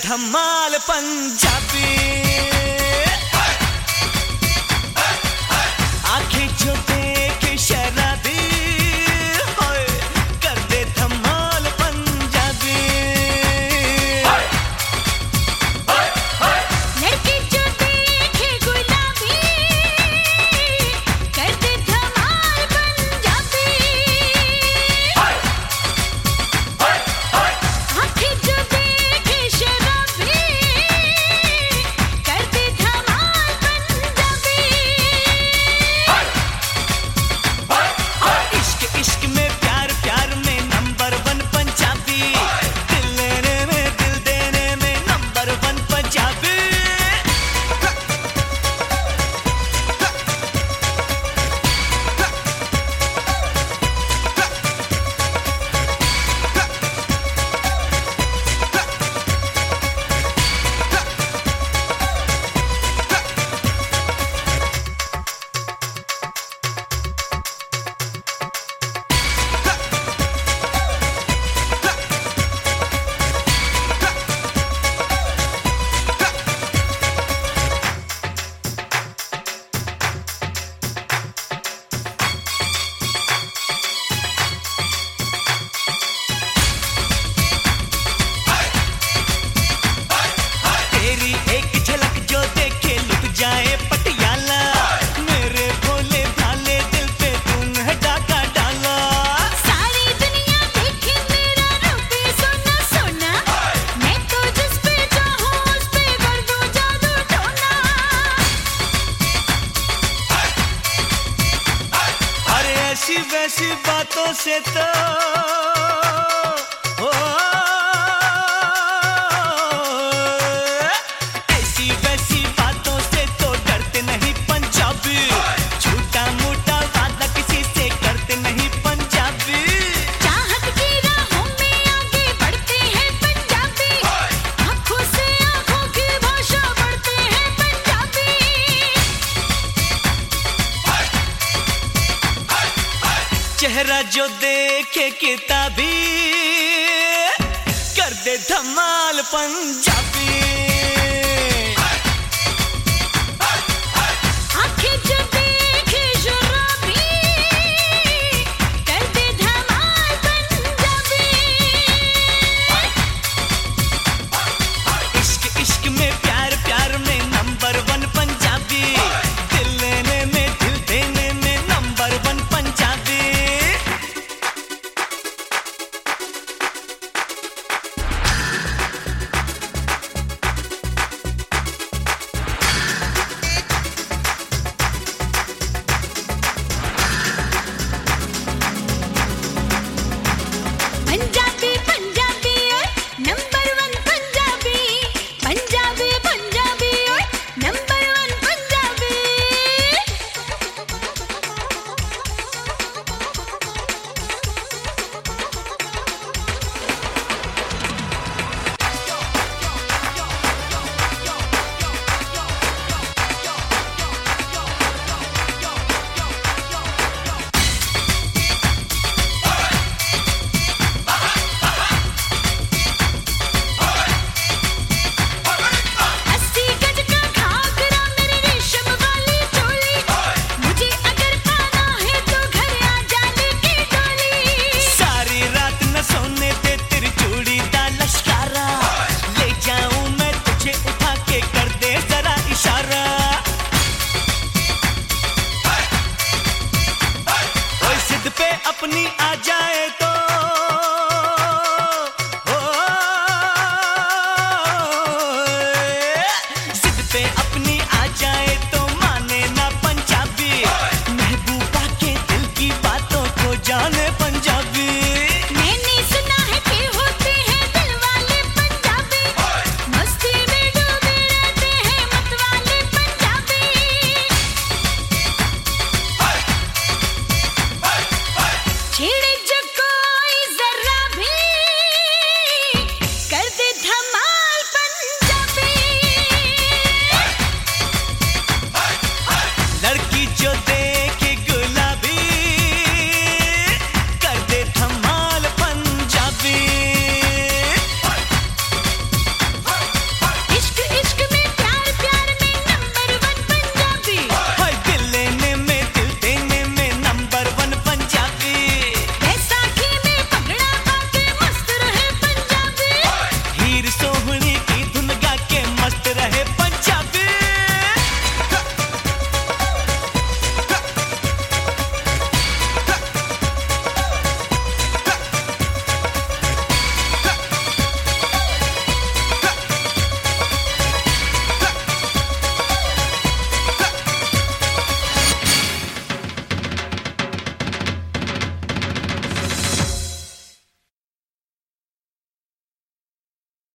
धमाल पंजाबी। आंखें जो देखे शराबी, होए कर दे धमाल पंजाबी। लड़के जो देखे गुलाबी, कर दे धमाल पंजाबी। आंखें जो देखे शराबी, कर दे धमाल पंजाबी। इश्क इश्क में प्यार प्यार में नंबर वन पंजाबी। दिल लेने में दिल देने में नंबर वन पंजाबी। तेरी एक झलक जो देखे लुट जाए पटियाला। मेरे भोले भाले दिल पे तूने डाका डाला। सारी दुनिया देखे मेरा रूप सोना सोना, मैं तो जिस पे चाहूं उस पे कर दूं जादू टोना। अरे ऐसी वैसी बातों से तो ओ, ऐसी वैसी बातों से तो डरते नहीं पंजाबी। झूठा मूठा वादा किसी से करते नहीं पंजाबी। चाहत की राहों में आगे बढ़ते हैं पंजाबी, आंखों से आंखों की भाषा बढ़ते हैं पंजाबी। चेहरा जो देखे किताबी, कर दे धमाल पंजाबी।